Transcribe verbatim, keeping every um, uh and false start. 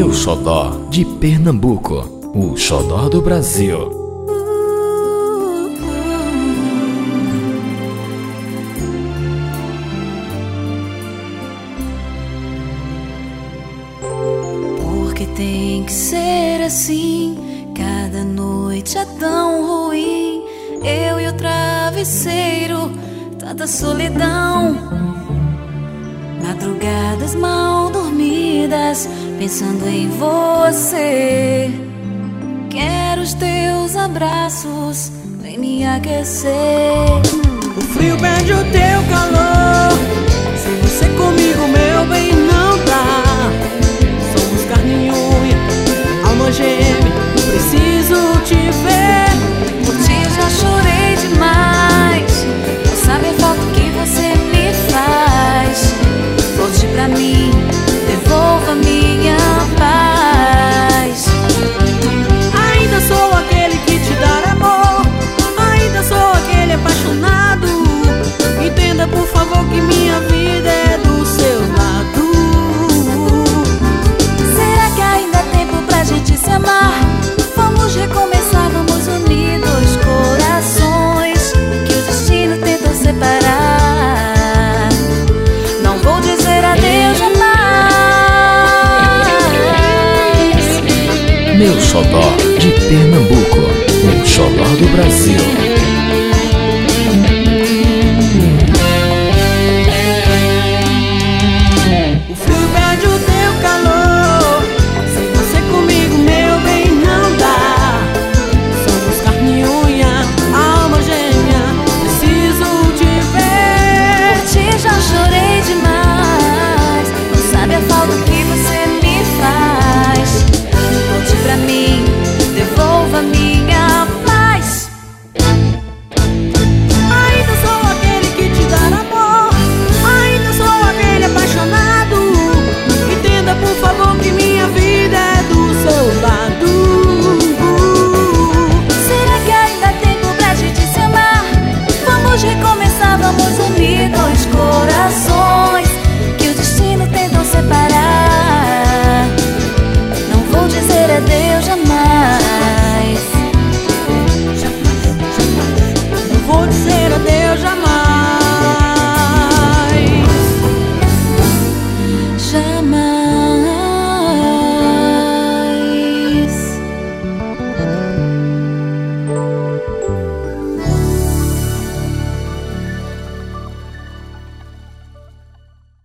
Meu xodó de Pernambuco, o xodó do Brasil. Porque tem que ser assim, cada noite é tão ruim. Eu e o travesseiro, tanta solidão. Madrugadas mal dormidas, pensando em você. Quero os teus abraços, vem me aquecer. O frio perde o teu calor, sem você comigo, meu bem, não dá. Somos carne e unha, alma gêmea, preciso te ver. Por ti já chorei demais, não sabe a falta que você me faz. Volte pra mim, devolva minha paz. Ainda sou aquele que te dá amor, ainda sou aquele apaixonado. Entenda por favor que minha vida é do seu lado. Será que ainda há tempo pra gente se amar? Vamos recomeçar, vamos unir dois corações que o destino tentou separar. Não vou dizer adeus jamais. Meu xodó de Pernambuco, o xodó do Brasil.